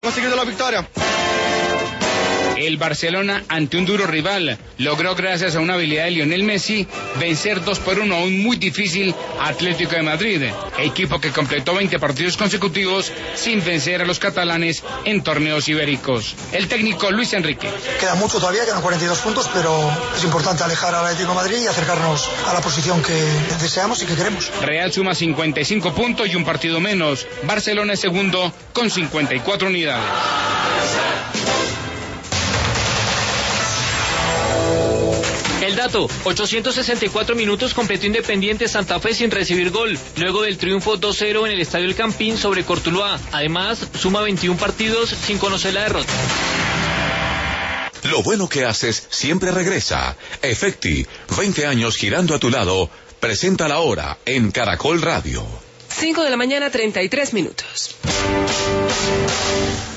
conseguido la victoria. El Barcelona, ante un duro rival, logró, gracias a una habilidad de Lionel Messi, vencer 2-1 a un muy difícil Atlético de Madrid, equipo que completó 20 partidos consecutivos sin vencer a los catalanes en torneos ibéricos. El técnico Luis Enrique. Queda mucho todavía, quedan 42 puntos, pero es importante alejar al Atlético de Madrid y acercarnos a la posición que deseamos y que queremos. Real suma 55 puntos y un partido menos. Barcelona es segundo con 54 unidades. El dato, 864 minutos completó Independiente Santa Fe sin recibir gol, luego del triunfo 2-0 en el Estadio El Campín sobre Cortuluá. Además, suma 21 partidos sin conocer la derrota. Lo bueno que haces siempre regresa. Efecti, 20 años girando a tu lado, presenta la hora en Caracol Radio. 5 de la mañana, 33 minutos.